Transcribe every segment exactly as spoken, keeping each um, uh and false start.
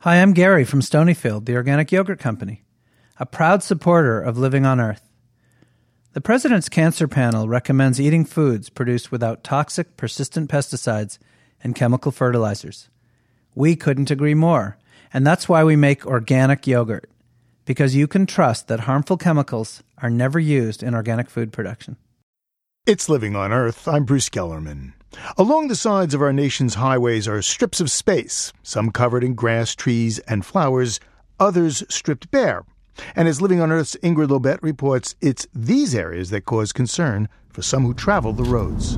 Hi, I'm Gary from Stonyfield, the organic yogurt company, a proud supporter of Living on Earth. The President's Cancer Panel recommends eating foods produced without toxic, persistent pesticides and chemical fertilizers. We couldn't agree more, and that's why we make organic yogurt, because you can trust that harmful chemicals are never used in organic food production. It's Living on Earth. I'm Bruce Gellerman. Along the sides of our nation's highways are strips of space, some covered in grass, trees, and flowers, others stripped bare. And as Living on Earth's Ingrid Lobet reports, it's these areas that cause concern for some who travel the roads.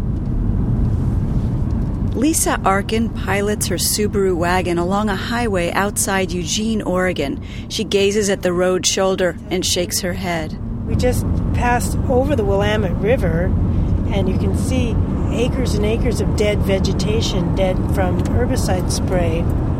Lisa Arkin pilots her Subaru wagon along a highway outside Eugene, Oregon. She gazes at the road shoulder and shakes her head. We just passed over the Willamette River, and you can see acres and acres of dead vegetation, dead from herbicide spray.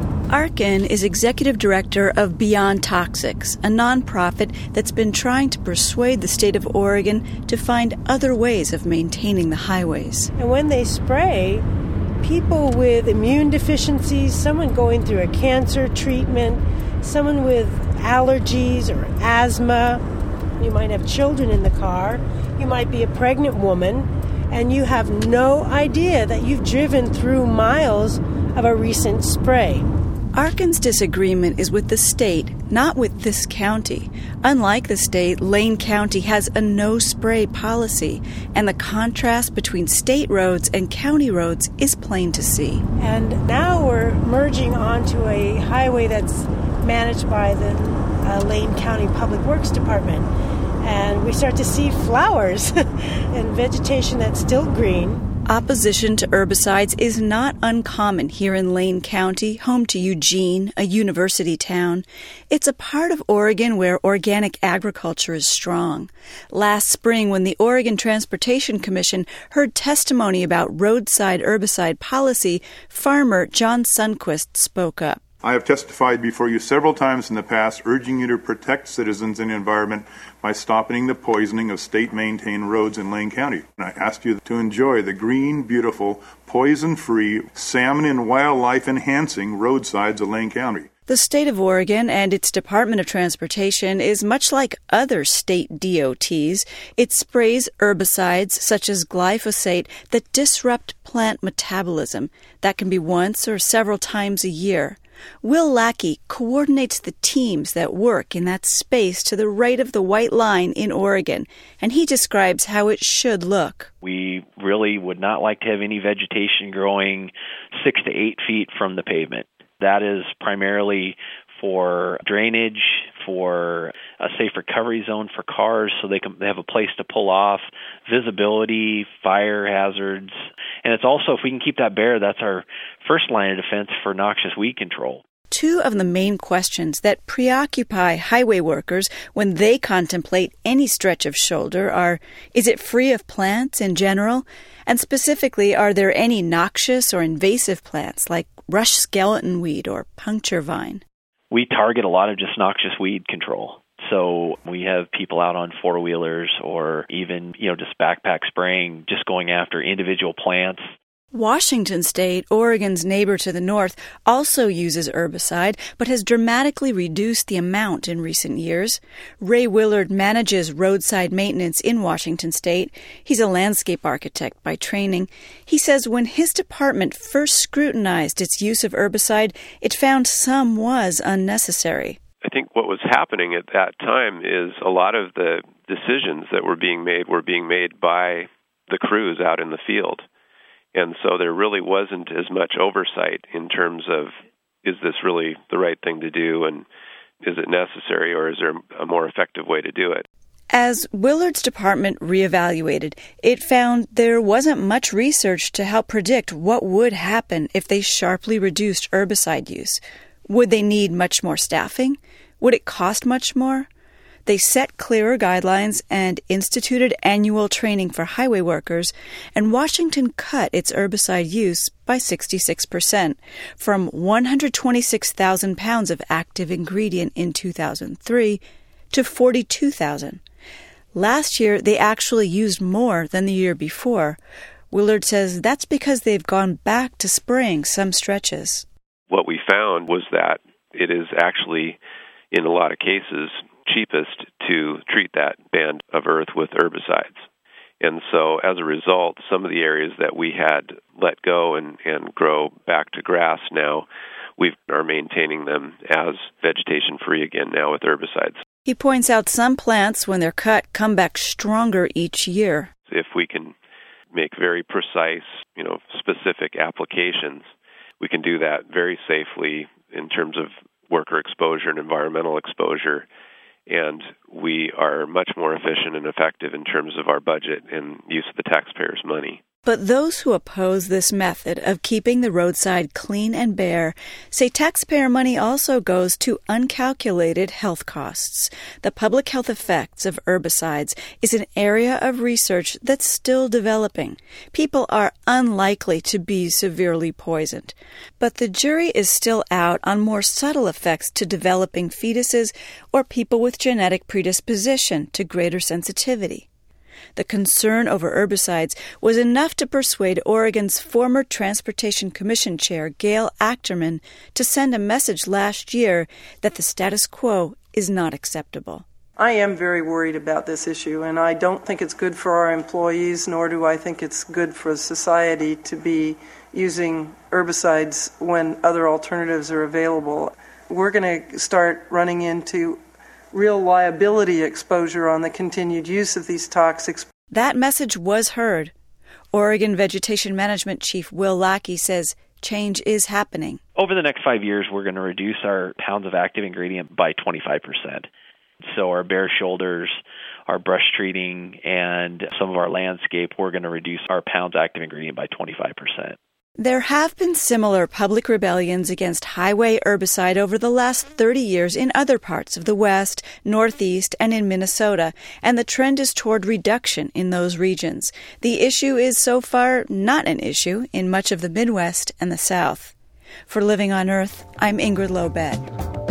Arkin is executive director of Beyond Toxics, a nonprofit that's been trying to persuade the state of Oregon to find other ways of maintaining the highways. And when they spray, people with immune deficiencies, someone going through a cancer treatment, someone with allergies or asthma, you might have children in the car, you might be a pregnant woman, and you have no idea that you've driven through miles of a recent spray. Arkin's disagreement is with the state, not with this county. Unlike the state, Lane County has a no-spray policy, and the contrast between state roads and county roads is plain to see. And now we're merging onto a highway that's managed by the uh, Lane County Public Works Department. And we start to see flowers and vegetation that's still green. Opposition to herbicides is not uncommon here in Lane County, home to Eugene, a university town. It's a part of Oregon where organic agriculture is strong. Last spring, when the Oregon Transportation Commission heard testimony about roadside herbicide policy, farmer John Sundquist spoke up. I have testified before you several times in the past, urging you to protect citizens and the environment by stopping the poisoning of state-maintained roads in Lane County. And I asked you to enjoy the green, beautiful, poison-free, salmon and wildlife-enhancing roadsides of Lane County. The state of Oregon and its Department of Transportation is much like other state D O Ts. It sprays herbicides such as glyphosate that disrupt plant metabolism. That can be once or several times a year. Will Lackey coordinates the teams that work in that space to the right of the white line in Oregon, and he describes how it should look. We really would not like to have any vegetation growing six to eight feet from the pavement. That is primarily for drainage, for a safe recovery zone for cars so they can they have a place to pull off, visibility, fire hazards. And it's also, if we can keep that bare, that's our first line of defense for noxious weed control. Two of the main questions that preoccupy highway workers when they contemplate any stretch of shoulder are, is it free of plants in general? And specifically, are there any noxious or invasive plants like rush skeleton weed or puncture vine? We target a lot of just noxious weed control. So we have people out on four-wheelers or even, you know, just backpack spraying, just going after individual plants. Washington State, Oregon's neighbor to the north, also uses herbicide, but has dramatically reduced the amount in recent years. Ray Willard manages roadside maintenance in Washington State. He's a landscape architect by training. He says when his department first scrutinized its use of herbicide, it found some was unnecessary. I think what was happening at that time is a lot of the decisions that were being made were being made by the crews out in the field. And so there really wasn't as much oversight in terms of, is this really the right thing to do, and is it necessary, or is there a more effective way to do it? As Willard's department reevaluated, it found there wasn't much research to help predict what would happen if they sharply reduced herbicide use. Would they need much more staffing? Would it cost much more? They set clearer guidelines and instituted annual training for highway workers, and Washington cut its herbicide use by sixty-six percent, from one hundred twenty-six thousand pounds of active ingredient in two thousand three to forty-two thousand. Last year, they actually used more than the year before. Willard says that's because they've gone back to spraying some stretches. What we found was that it is actually, in a lot of cases, cheapest to treat that band of earth with herbicides. And so as a result, some of the areas that we had let go and, and grow back to grass now, we are maintaining them as vegetation-free again now with herbicides. He points out some plants, when they're cut, come back stronger each year. If we can make very precise, you know, specific applications, we can do that very safely in terms of worker exposure and environmental exposure. And we are much more efficient and effective in terms of our budget and use of the taxpayers' money. But those who oppose this method of keeping the roadside clean and bare say taxpayer money also goes to uncalculated health costs. The public health effects of herbicides is an area of research that's still developing. People are unlikely to be severely poisoned. But the jury is still out on more subtle effects to developing fetuses or people with genetic predisposition to greater sensitivity. The concern over herbicides was enough to persuade Oregon's former Transportation Commission Chair, Gail Achterman, to send a message last year that the status quo is not acceptable. I am very worried about this issue, and I don't think it's good for our employees, nor do I think it's good for society to be using herbicides when other alternatives are available. We're going to start running into real liability exposure on the continued use of these toxics. That message was heard. Oregon Vegetation Management Chief Will Lackey says change is happening. Over the next five years, we're going to reduce our pounds of active ingredient by twenty-five percent. So our bare shoulders, our brush treating, and some of our landscape, we're going to reduce our pounds active ingredient by twenty-five percent. There have been similar public rebellions against highway herbicide over the last thirty years in other parts of the West, Northeast, and in Minnesota, and the trend is toward reduction in those regions. The issue is so far not an issue in much of the Midwest and the South. For Living on Earth, I'm Ingrid Lobet.